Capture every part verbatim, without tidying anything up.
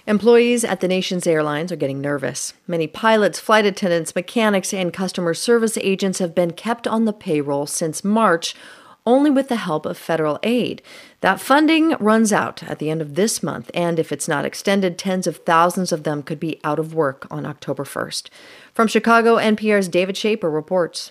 Employees at the nation's airlines are getting nervous. Many pilots, flight attendants, mechanics, and customer service agents have been kept on the payroll since March, only with the help of federal aid. That funding runs out at the end of this month, and if it's not extended, tens of thousands of them could be out of work on October first. From Chicago, N P R's David Shaper reports.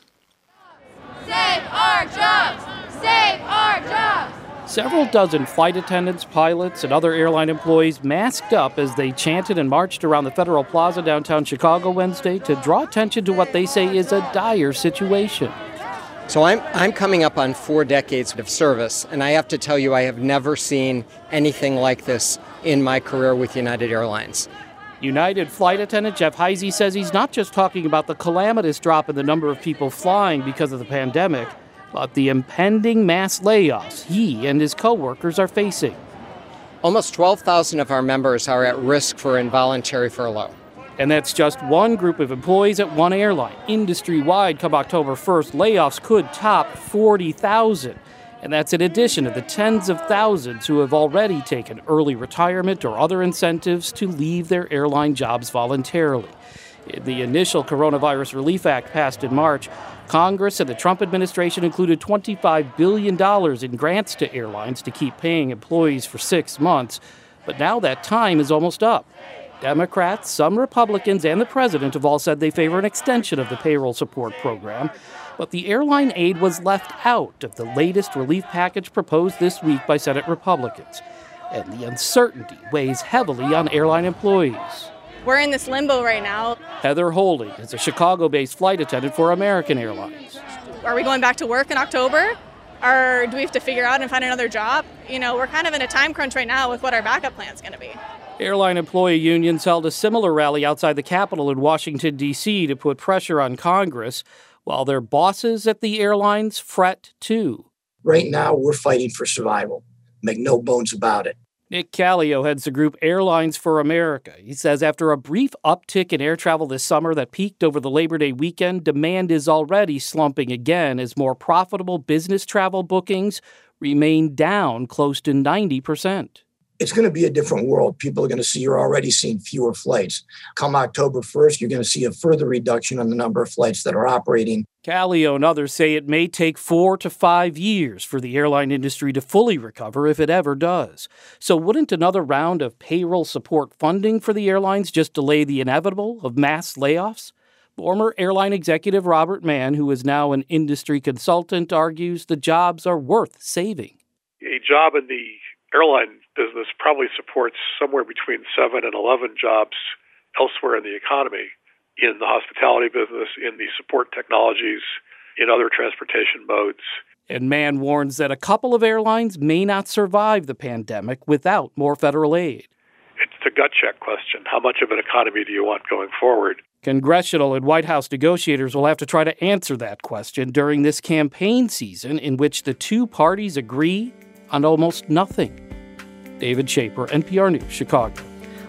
Save our jobs! Save our jobs! Several dozen flight attendants, pilots, and other airline employees masked up as they chanted and marched around the Federal Plaza downtown Chicago Wednesday to draw attention to what they say is a dire situation. So I'm I'm coming up on four decades of service, and I have to tell you I have never seen anything like this in my career with United Airlines. United flight attendant Jeff Heisey says he's not just talking about the calamitous drop in the number of people flying because of the pandemic, but the impending mass layoffs he and his coworkers are facing. Almost twelve thousand of our members are at risk for involuntary furlough. And that's just one group of employees at one airline. Industry-wide, come October first, layoffs could top forty thousand. And that's in addition to the tens of thousands who have already taken early retirement or other incentives to leave their airline jobs voluntarily. In the initial Coronavirus Relief Act passed in March, Congress and the Trump administration included twenty-five billion dollars in grants to airlines to keep paying employees for six months. But now that time is almost up. Democrats, some Republicans, and the president have all said they favor an extension of the payroll support program. But the airline aid was left out of the latest relief package proposed this week by Senate Republicans. And the uncertainty weighs heavily on airline employees. We're in this limbo right now. Heather Holding is a Chicago-based flight attendant for American Airlines. Are we going back to work in October? Or do we have to figure out and find another job? You know, we're kind of in a time crunch right now with what our backup plan is going to be. Airline employee unions held a similar rally outside the Capitol in Washington, D C to put pressure on Congress, while their bosses at the airlines fret too. Right now, we're fighting for survival. Make no bones about it. Nick Callio heads the group Airlines for America. He says after a brief uptick in air travel this summer that peaked over the Labor Day weekend, demand is already slumping again as more profitable business travel bookings remain down close to ninety percent. It's going to be a different world. People are going to see, you're already seeing fewer flights. Come October first, you're going to see a further reduction on the number of flights that are operating. Callio and others say it may take four to five years for the airline industry to fully recover if it ever does. So wouldn't another round of payroll support funding for the airlines just delay the inevitable of mass layoffs? Former airline executive Robert Mann, who is now an industry consultant, argues the jobs are worth saving. A job in the airline business probably supports somewhere between seven and eleven jobs elsewhere in the economy, in the hospitality business, in the support technologies, in other transportation modes. And Mann warns that a couple of airlines may not survive the pandemic without more federal aid. It's the gut check question. How much of an economy do you want going forward? Congressional and White House negotiators will have to try to answer that question during this campaign season in which the two parties agree on almost nothing. David Shaper, N P R News, Chicago.